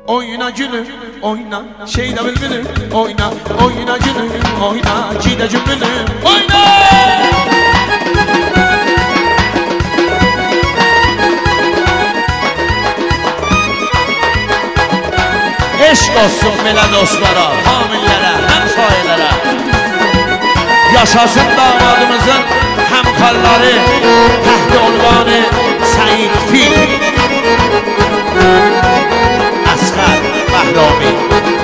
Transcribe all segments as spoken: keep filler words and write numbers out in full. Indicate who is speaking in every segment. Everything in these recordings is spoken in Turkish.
Speaker 1: Oyna gülüm, oyna, şeyda bülbülüm, oyna, oyna gülüm, oyna, cide cümbülüm, oyna! Eşk olsun belə dostlara, hamillərə, həmsayelərə. Yaşasın damadımızın həmkarları, Təhti Olvanı, Səyid Fil, Əsxər Bəhrami.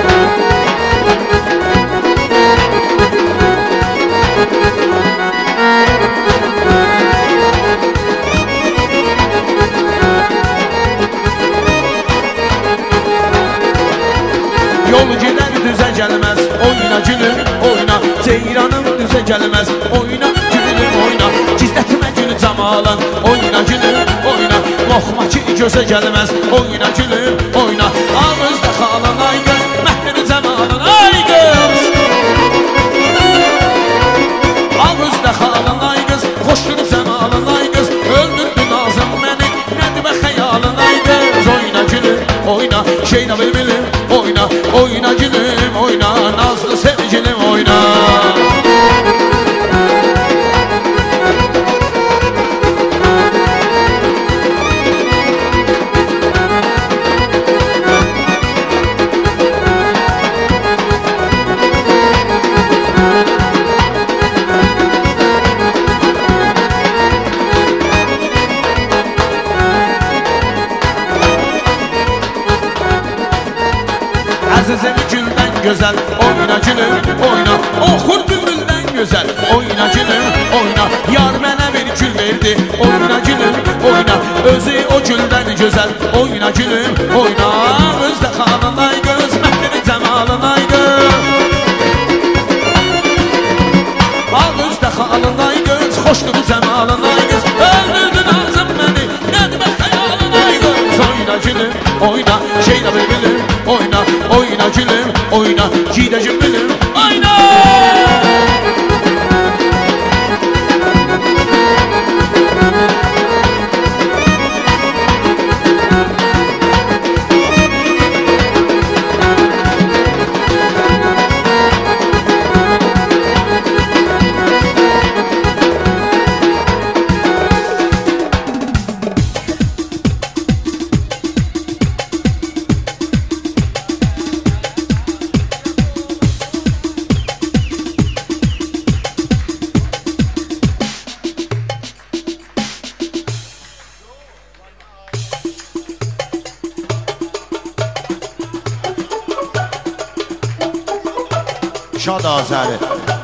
Speaker 1: Yol gedər düzə gəlməz, oyna gülüm, oyna. Ceyranım düzə gəlməz, oyna gülüm, oyna. Gizlətmə gül camalın, oyna gülüm, oyna. Loxma ki gözə gəlməz, oyna gülüm, oyna. Ağızda xalın ay göz, məhvini camalın ay göz. Ağızda xalın ay göz, xoşdur camalın ay göz. Öldürdü nazım məni, nədir bə xəyalın ay göz. Oyna gülüm, oyna, şeyda bülbülüm, oyna, oyna gülüm, oyna, nazlı sevgilim, oyna. Əzizim güldən gözəl, oyna gülüm, oyna. Oxur bülbüldən gözəl, oyna gülüm, oyna. Yar mənə bir gül verdi, oyna gülüm, oyna. Özü o güldən gözəl, oyna gülüm, oyna. Özdə xalın ay göz, məhvini cəmalın ay göz. Ağızda xalın ay göz, xoşdur cəmalın ay göz. Öldürdü nazım məni, nədir bə xəyalın ay göz. Oyna gülüm, oyna, şeyda bülbülüm, oyna, oyna gülüm, oyna, cide cümbülüm, oyna! Şad Azəri.